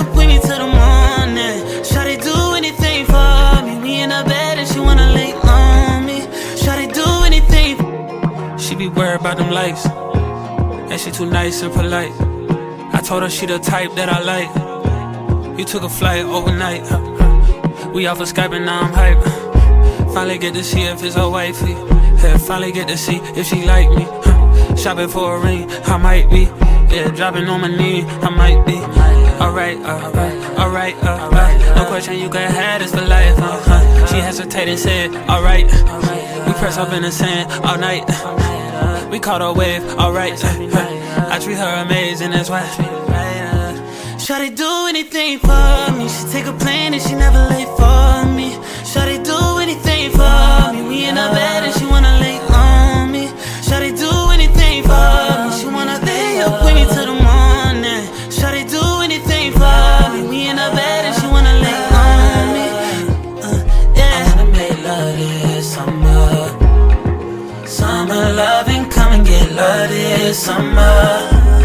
up with me till the morning. Shawty do anything for me. We in the bed and she wanna lay on me. Shawty do anything. She be worried about them likes, and she too nice and polite. I told her she the type that I like. You took a flight overnight. We off of Skype and now I'm hype. Finally get to see if it's her wifey. Yeah, finally get to see if she like me. Shopping for a ring, I might be. Yeah, dropping on my knee, I might be. Alright, alright. No question, you can have this for life. She hesitated and said, alright. We press up in the sand all night. We caught a wave, alright. I treat her amazing, that's why. Shawty do anything for me. She take a plane and she never late for me. Shawty do anything for me. We in her bed and she wanna lay on me. Shawty do anything for me. She wanna lay up with me till the morning. Shawty do anything for me. We in her bed and she wanna lay on me. Yeah. I wanna make love this summer. Summer loving, come and get love this summer.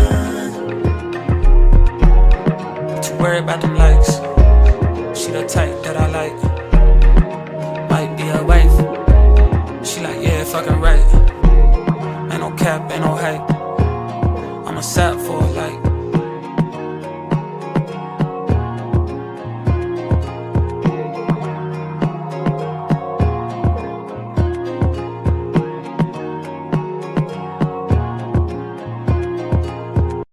Worry about them likes. She the type that I like. Might be a wife. She like, yeah, fucking right. Ain't no cap, ain't no hype. I'm a sap for a like.